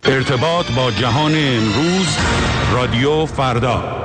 ارتباط با جهان امروز، رادیو فردا.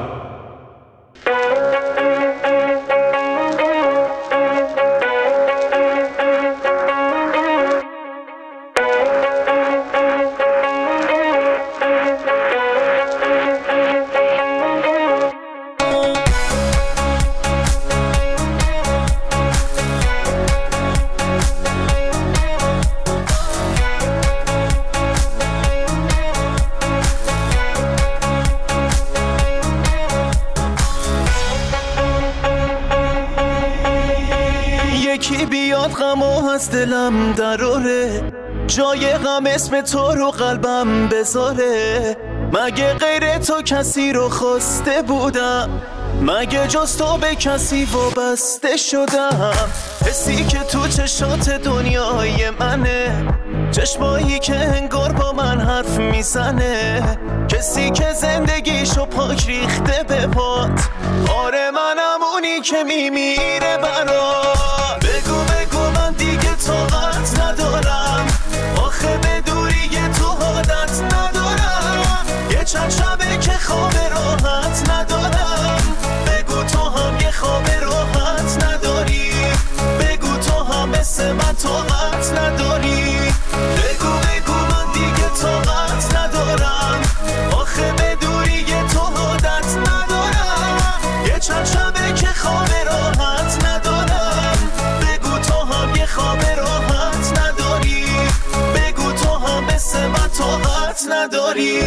از دلم دراره، جای غم اسم تو رو قلبم بذاره. مگه غیر تو کسی رو خواسته بودم؟ مگه جز تو به کسی وابسته شدم؟ حسی که تو چشات دنیای منه، چشمایی که انگار با من حرف میزنه، کسی که زندگیشو پاک ریخته به پات. آره منم اونی که میمیره برات. بگو من دیگه طاقت ندارم، آخه به دوری تو عادت ندارم. یه چند شبه که خواب راحت ندارم. بگو تو هم یه خواب راحت نداری، بگو تو هم مثل من طاقت نداری. بگو من دیگه طاقت ندارم، آخه به دوری تو عادت ندارم. یه چند شبه که خواب راحت ندارم. بگو تو هم یه خواب راحت نداری، بگو تو هم مثل من طاقت نداری.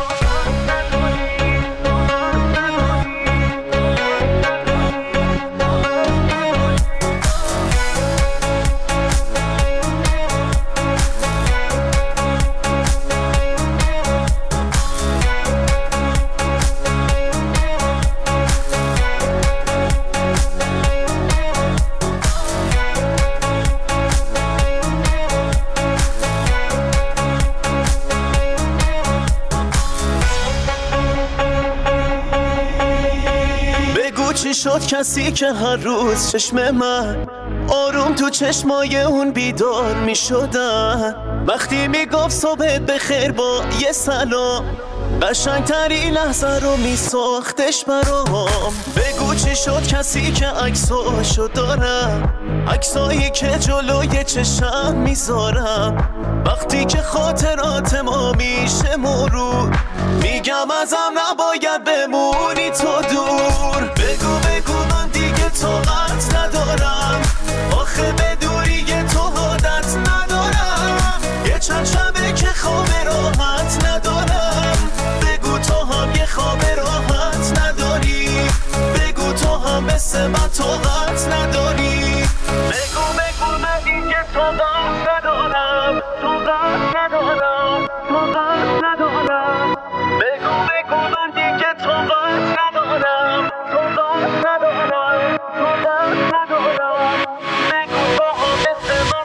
چی شد کسی که هر روز چشم من آروم تو چشمای اون بیدار می شدن؟ وقتی می گفت صبحت بخیر با یه سلام، قشنگترین لحظه رو می ساختش برام. بگو چی شد کسی که عکساشو دارم، عکسایی که جلوی چشم میذارم. وقتی که خاطرات ما میشه مرور، میگم ازم نباید بمونی تو دور. بگو من دیگه طاقت ندارم، آخه به دوری تو عادت ندارم. یه چند شبه که خواب راحت ندارم. بگو تو هم یه خواب راحت نداری، بگو تو هم مثل من طاقت نداری. بگو من دیگه طاقت ندارم، طاقت ندارم، طاقت ندارم. بگو من دیگه طاقت ندارم، طاقت ندارم، طاقت ندارم. بگو تو هم مثل من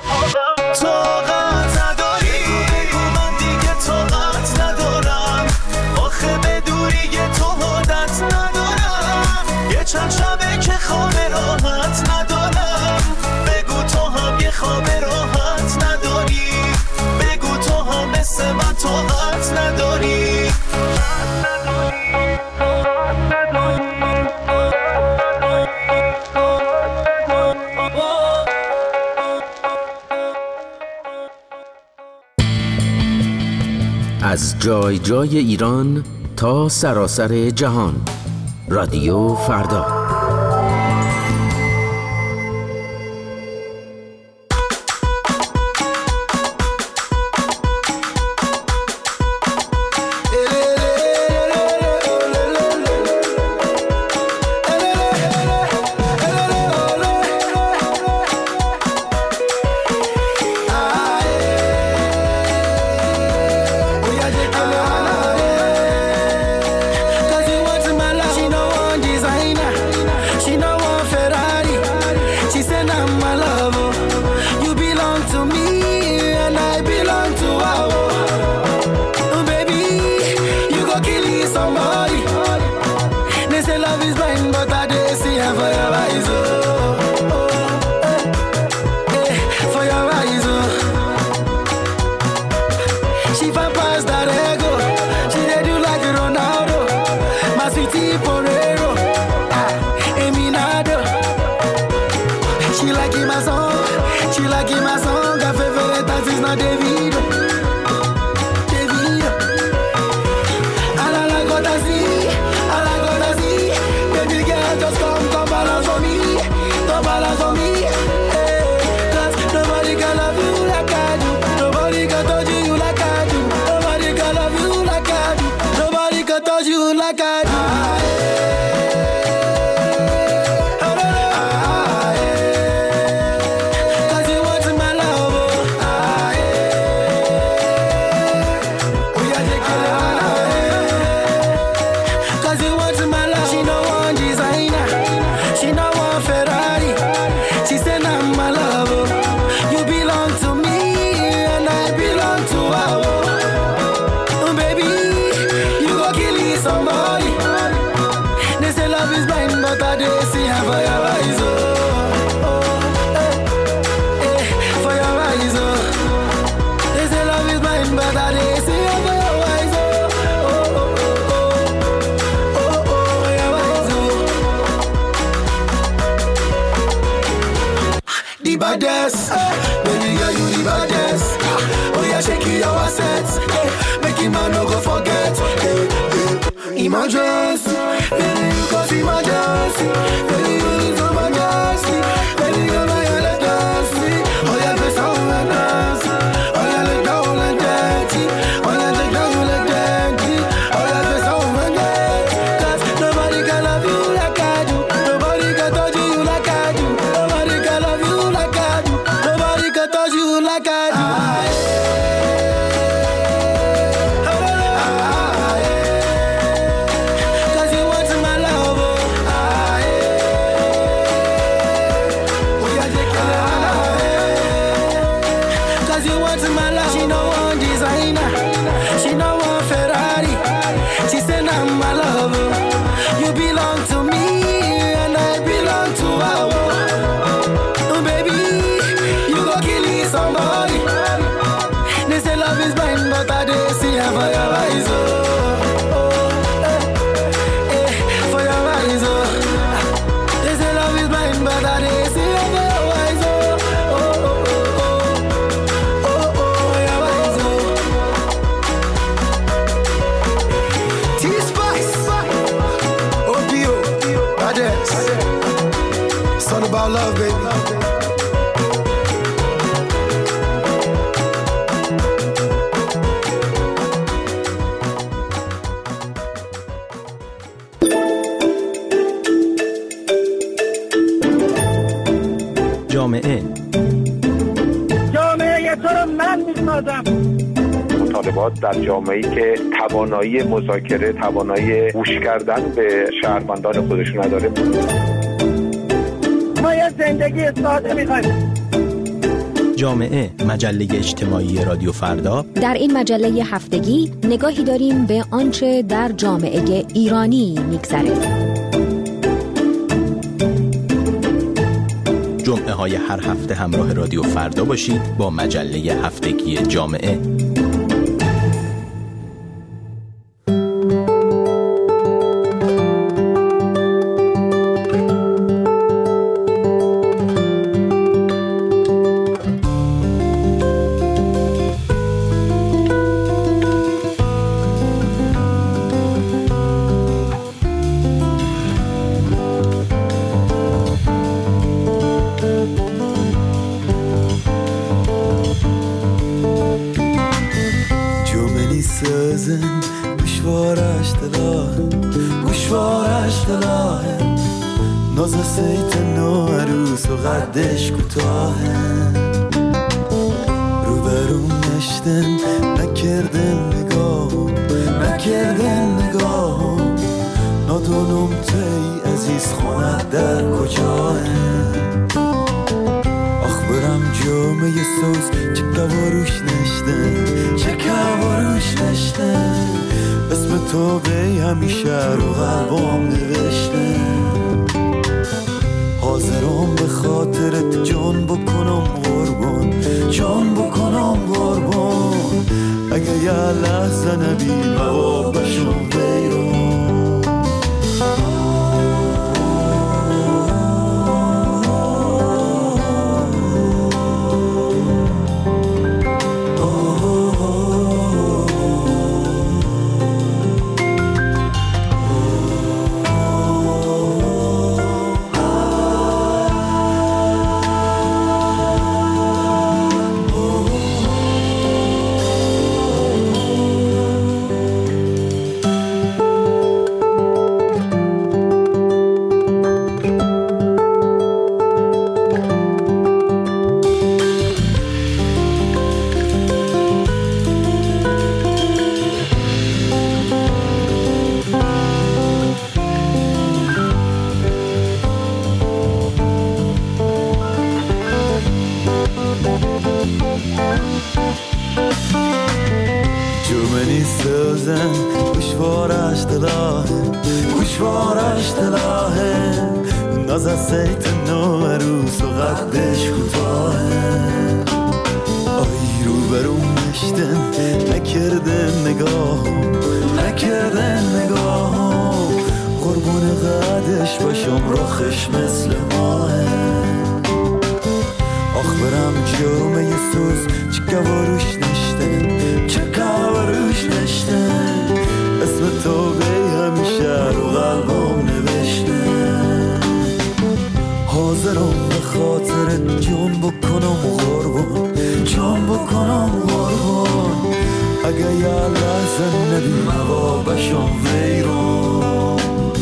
طاقت نداری. بگو من دیگه طاقت ندارم، آخه به دوری تو عادت ندارم. یه چند شبه که خواب راحت ندارم. بگو تو هم یه خواب راحت نداری، بگو تو هم مثل من طاقت نداری. از جای جای ایران تا سراسر جهان، رادیو فردا. Cause you want to my life, she know I'm designer. like I do. Cause you want my love. Oh yeah, take it out. Cause you want my love. She no one designer, she no one Ferrari. She said I'm my love. You belong to me and I belong to her. Oh baby, you go kill somebody. They say love is blind, but I do see her for your eyes. For your eyes. They say love is blind, but I do see her for your eyes. Your eyes. The baddest, baby girl, you the baddest. Oh yeah, shake your assets, make him man no go forget. Emergency, baby, you cause emergency. Baby, you need some emergency. Baby, you're my emergency. Oh yeah, be so emergency. Oh yeah, let down like dirty. Oh yeah, let down like dirty. Oh yeah, be so emergency. Cause nobody can love you like I do. Nobody can touch you like I do. Nobody can love you like I do. Nobody can touch you like I do. Love, baby. جامعه تو رو من میسازم. مطالبات در جامعه‌ای که توانایی مذاکره، توانایی گوش کردن به شهروندان خودشون نداره. ما یه زندگی ساده می‌خوایم. جامعه، مجله اجتماعی رادیو فردا. در این مجله هفتگی نگاهی داریم به آنچه در جامعه ایرانی می‌گذره. جمعه های هر هفته همراه رادیو فردا باشید با مجله هفتگی جامعه. قدش کوتاهه رو برون نشتن نکردن نگاه نادونم تی عزیز خونت در کجاه آخ برم جامعه سوز چه کواروش نشتن اسم تو به همیشه رو قلبم نوشته حاضرم به خاطرت جان بکنم قربان اگه یه لحظه نبی موابشم بیرون جمعی سازن گوشوارش دلاهه نازه سیت نو عروس و قدش کوتاهه آی رو برون نشتن نکرده نگاه قربون قدش باشم رخش مثل ماهه آخ برم جمعه سوز چه گواروش نشتن اسم تو بی همیشه رو قلبم نوشته حاضرم به خاطر جان بکنم قربان اگه یه لحظه نبی مبابشم ویران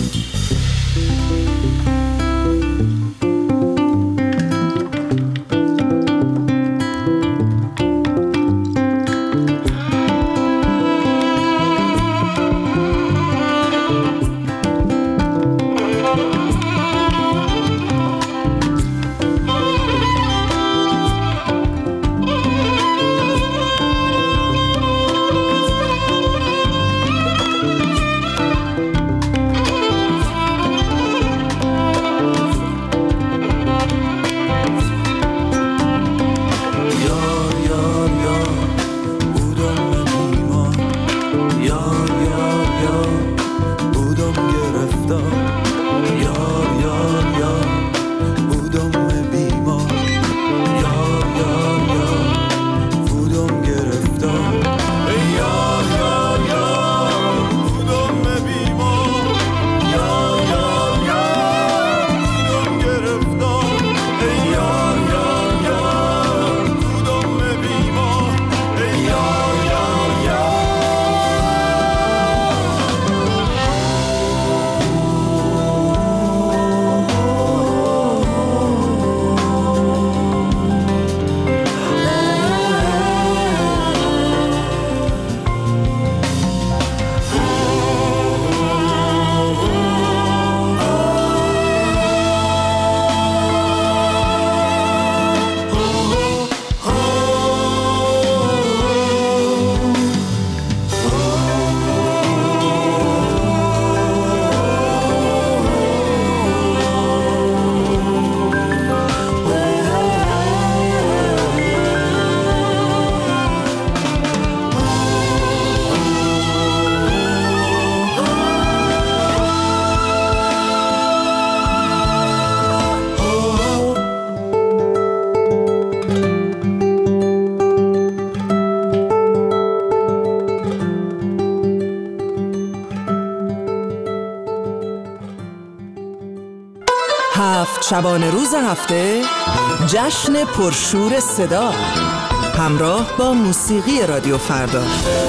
شبانه روز هفته جشن پرشور صدا همراه با موسیقی رادیو فردا.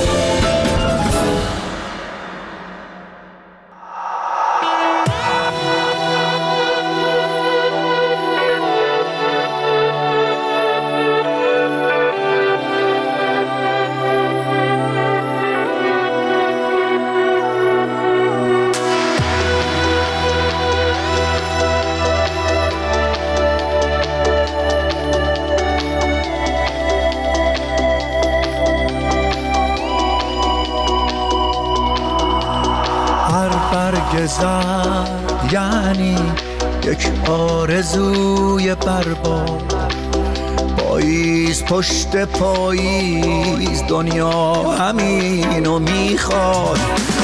یعنی یک آرزوی برباد پاییز پشت پاییز دنیا همینو میخواد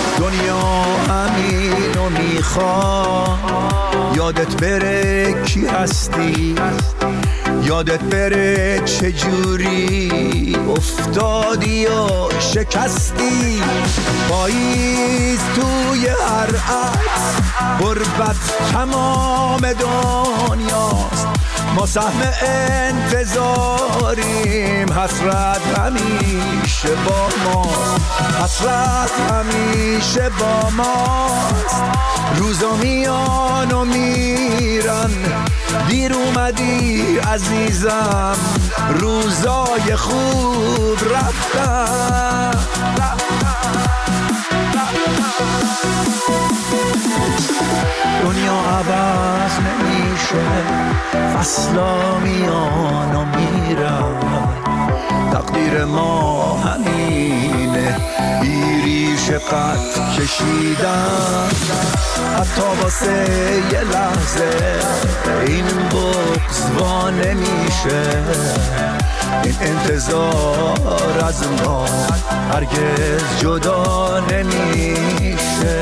یادت بره کی هستی یادت بره چجوری افتادی و شکستی پاییز توی هر عکس غربت تمام دنیاست ما سهم انتظاریم حسرت همیشه با ماست روزا میان و میرن دیر اومدی عزیزم روزای خوب رفتن دنیا عوض نمیشه فصلا میان و میرن تقدیر ما همینه قد کشیدم، حتی واسه یه لحظه این بغض وا نمیشه. این انتظار از ما هرگز جدا نمیشه.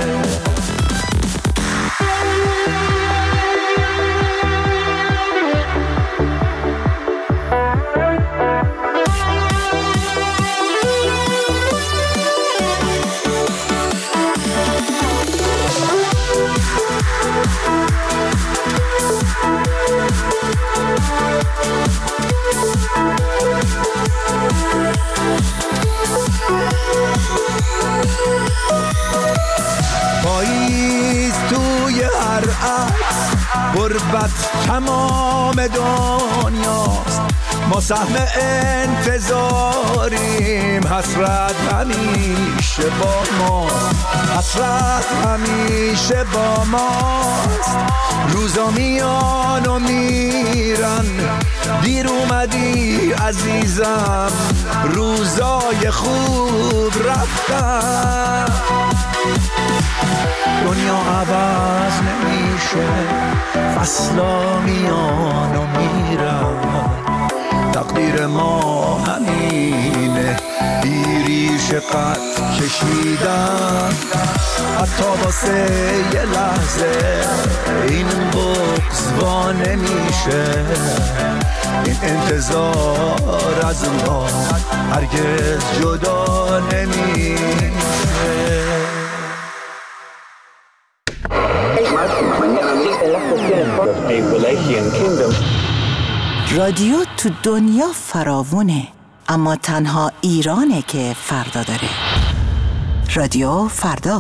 پاییز توی هر عکس، غربت تمام دنیاست. ما سهم انتظاریم، حسرت همیشه با ماست، حسرت همیشه با ماست. روزا میان و میرن، دیر اومدی عزیزم، روزای خوب رفتن. دنیا عوض نمیشه، فصلا میان و میرن، تقدیر ما همینه، بیریش قد کشیدن، حتی واسه یه لحظه این بغض وا نمیشه. این انتظار از ما هرگز جدا نمیشه. رادیو تو دنیا فراوونه، اما تنها ایرانه که فردا داره. رادیو فردا.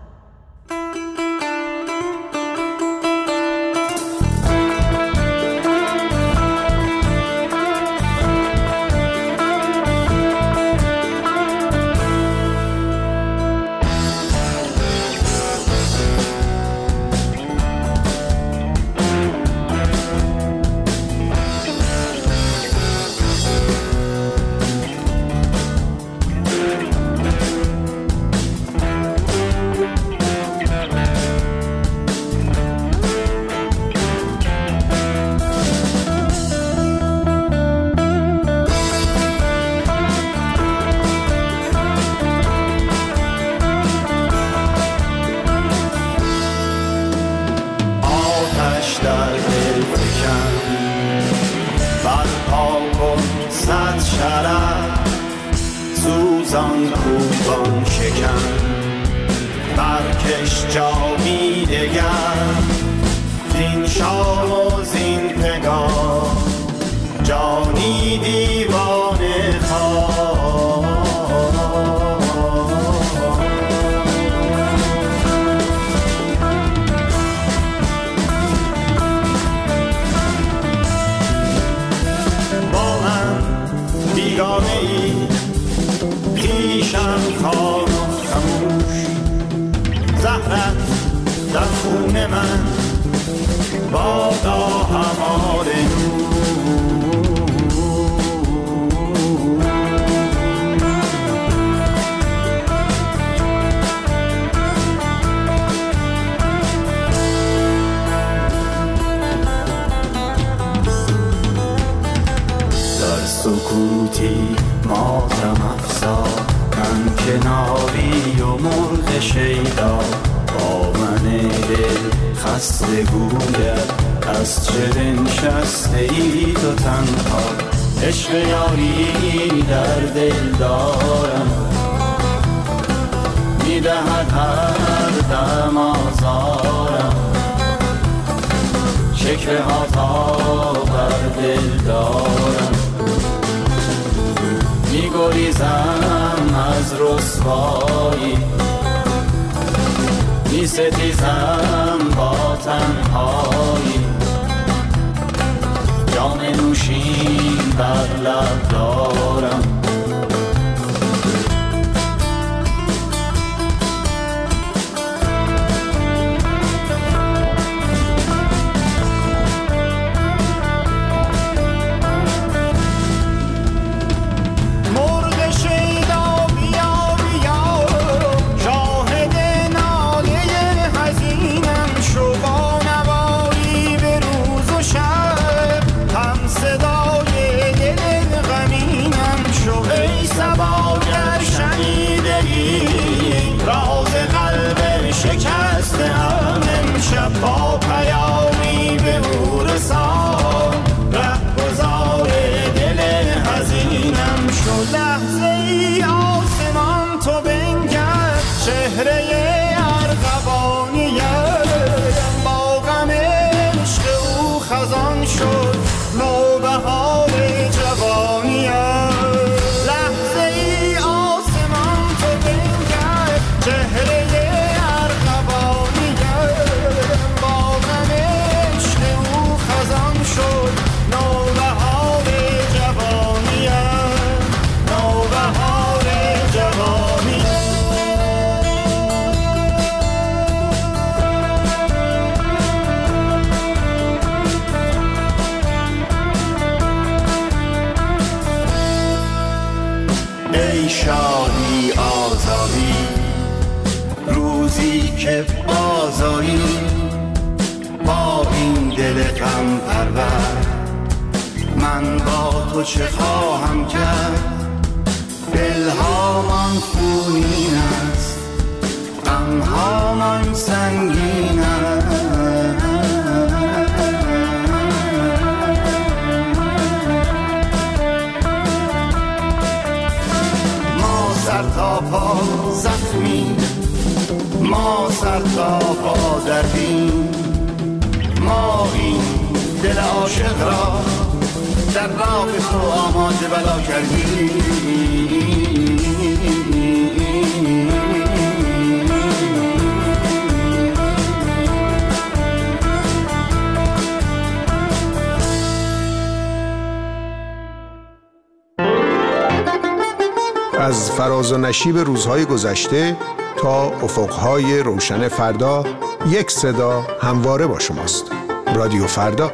سوزان کوبان شکن، برکش جامی دگر، زین شام و زین پگاه جانی دیوانه خواه. با من بیگانه ای، پیشم کار و خموش، زهرت در خون من بادا همار در سکوتی ماتم افزا، من کناری و مرغ شیدا، با من دل خسته گوید از چه بنشسته ای تو تنها. عشق یاری در دل دارم، میدهد هر دم آزارم، شکوه ها تا بر دل دارم، میگریزم از رسوایی، میستیزم با تنهایی، جام نوشین بر لب دارم. مرغ شیدا بیا بیا، شادی آزادی، روزی که آزادی با این دل غم پرور. من با تو چه خواهم کرد، دلهامان خونین است، غمهامان سنگین است. ما سر تا پا زخمی، ما سر تا پا دردیم، ما این دل عاشق را در راه تو آماده بلا کردیم. از فراز و نشیب روزهای گذشته تا افقهای روشن فردا، یک صدا همواره با شماست. رادیو فردا.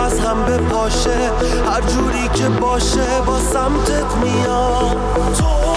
هر جوری که باشه با سمتت میام.